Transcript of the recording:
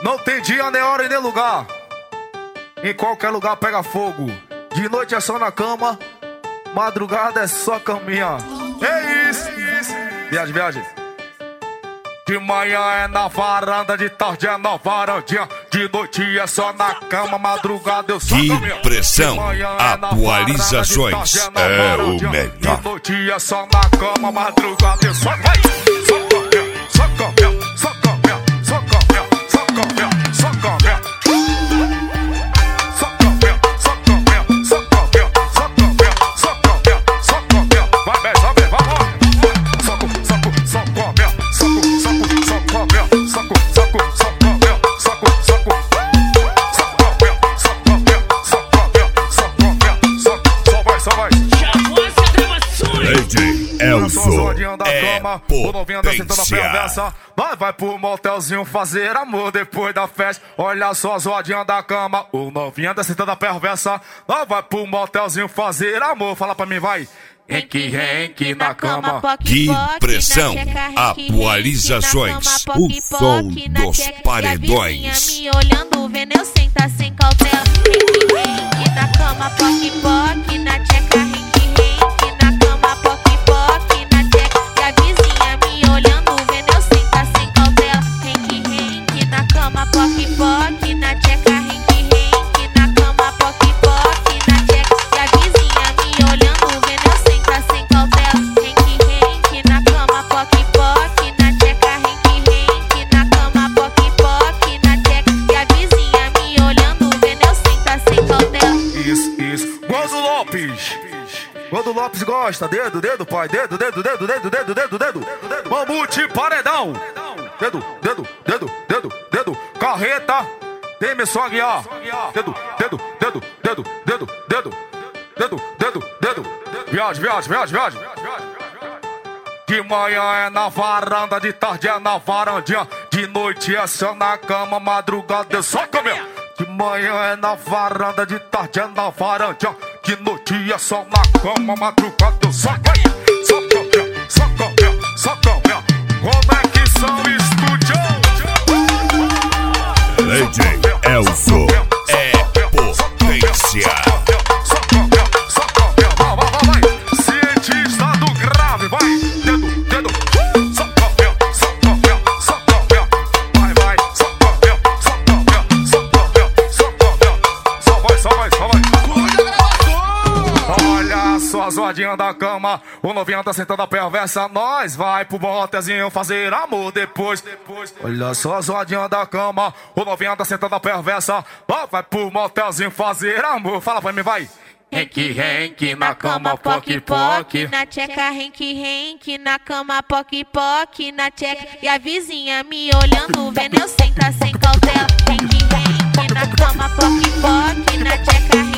Não tem dia, nem hora e nem lugar. Em qualquer lugar pega fogo. De noite é só na cama, madrugada é só caminha. É isso. Viagem. De manhã é na varanda, de tarde é na varandinha, de noite é só na cama, madrugada eu só caminho. Que pressão, atualizações é o melhor. De noite é só na cama, madrugada eu só vai. Só caminho, só caminho, só caminho, só caminho, só caminho, só caminho. Só caminho, só caminho, só caminho, só caminho, só caminho, só caminho. Vai bem, vamos. Soco, só caminho, soco. Elzo é potência. Vai pro motelzinho fazer amor depois da festa. Olha só as rodinhas da cama, o novinho da sentada perversa. Vai pro motelzinho fazer amor, fala pra mim, vai. Henk na cama. Que pressão, atualizações, o som dos paredões. Me olhando, vendo eu sentar sem cautela. Henk na cama, poc na tcheca. Henk na cama, poc na tcheca. E a vizinha me olhando, vendo eu sentar sem cautela. Henk na cama, poc na tcheca. Henk na cama, poc na tcheca. E a vizinha me olhando, vendo eu sentar sem cautela. Henk na cama, poc na tcheca. Henk na cama, poc na tcheca. E a vizinha me olhando, vendo eu sentar sem cautela. Isso. Quando o Lopes gosta, dedo, pai, dedo. Mamute, paredão. Dedo. Carreta, Emerson Aguiar. Dedo. Viagem. De manhã é na varanda, de tarde é na varandinha, de noite é só na cama, madrugada eu só caminho. De manhã é na varanda, de tarde é na varandinha, de noite é só na cama, madrugada eu só caminho. Só caminho. Como é que são estúdio? DJ Elzo é potência. Vai. Cientista do grave, vai. Dedo. Só caminho. Vai. Só caminho. Só vai. Olha só as rodinhas da cama, o novinho tá sentando a perversa. Nós vai pro motelzinho fazer amor depois. Olha só as rodinhas da cama, o novinho tá sentando a perversa. Vai pro motelzinho fazer amor, fala pra mim, vai. Henk na cama, poc na tcheca. Henk na cama, poc na tcheca. E a vizinha me olhando, vendo eu sentar sem cautela. Henk na cama, poc na tcheca.